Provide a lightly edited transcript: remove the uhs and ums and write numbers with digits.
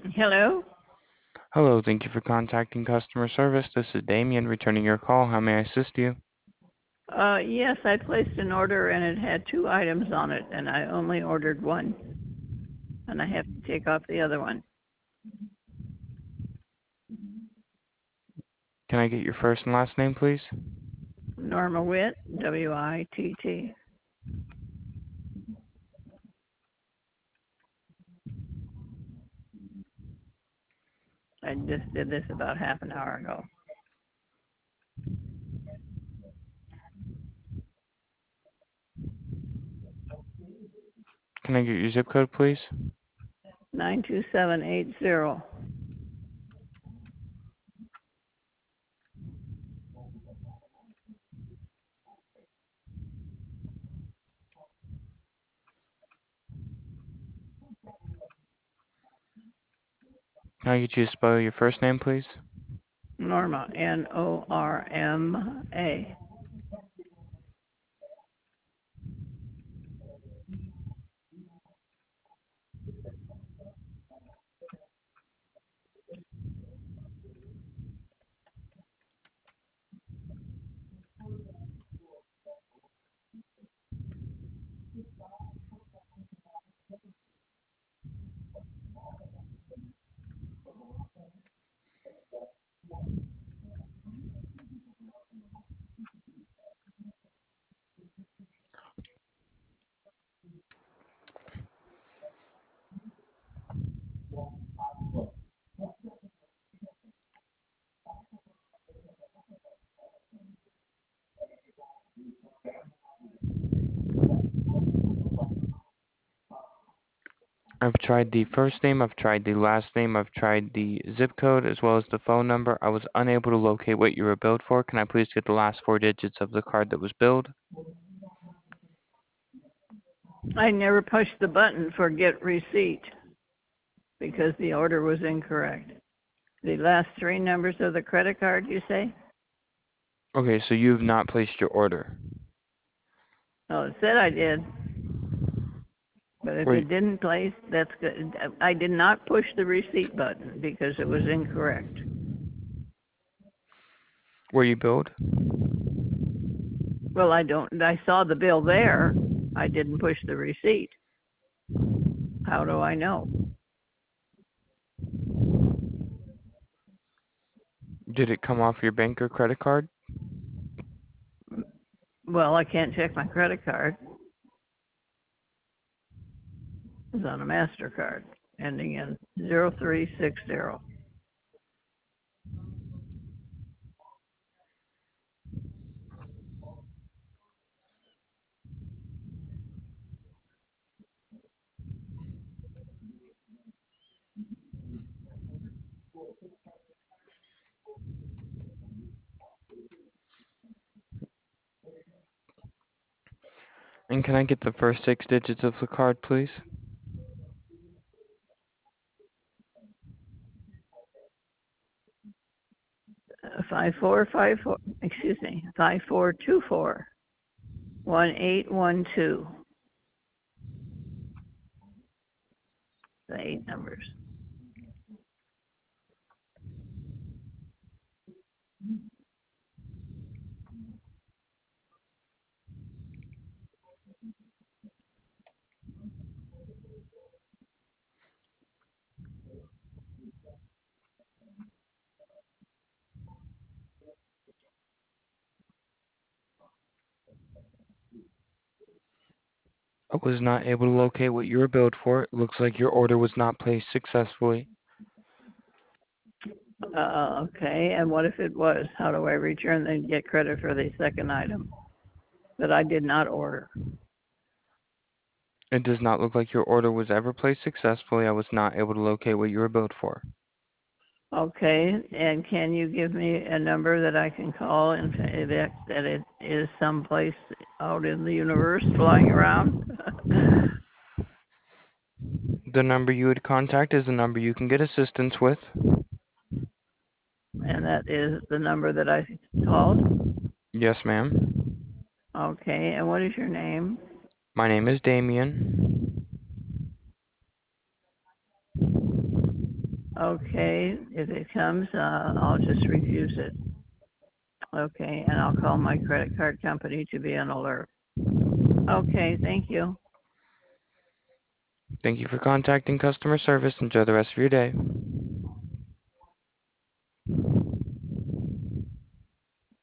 Hello? Hello, thank you for contacting customer service. This is Damien returning your call. How may I assist you? Yes, I placed an order and it had two items on it, and I only ordered one, and I have to take off the other one. Can I get your first and last name, please? Norma Witt, W-I-T-T. I just did this about half an hour ago. Can I get your zip code, please? 92780. Can I get you to spell your first name, please? Norma, N-O-R-M-A. I've tried the first name, I've tried the last name, I've tried the zip code as well as the phone number. I was unable to locate what you were billed for. Can I please get the last four digits of the card that was billed? I never pushed the button for get receipt because the order was incorrect. The last three numbers of the credit card, you say? Okay, so you've not placed your order. Oh, it said I did. But if Were, it didn't place, that's good. I did not push the receipt button because it was incorrect. were you billed? Well, I saw the bill there. I didn't push the receipt. How do I know? Did it come off your bank or credit card? Well, I can't check my credit card. It's on a MasterCard ending in 0360. And can I get the first six digits of the card, please? 5454, excuse me, 5424 1812. The 8 numbers. I was not able to locate what you were billed for. It looks like your order was not placed successfully. Okay, and what if it was? How do I return and get credit for the second item that I did not order? It does not look like your order was ever placed successfully. I was not able to locate what you were billed for. Okay, and can you give me a number that I can call and that it is someplace out in the universe flying around? The number you would contact is the number you can get assistance with. And that is the number that I called? Yes, ma'am. Okay, and what is your name? My name is Damien. Okay, if it comes, I'll just refuse it. Okay, and I'll call my credit card company to be on alert. Okay, thank you. Thank you for contacting customer service. Enjoy the rest of your day.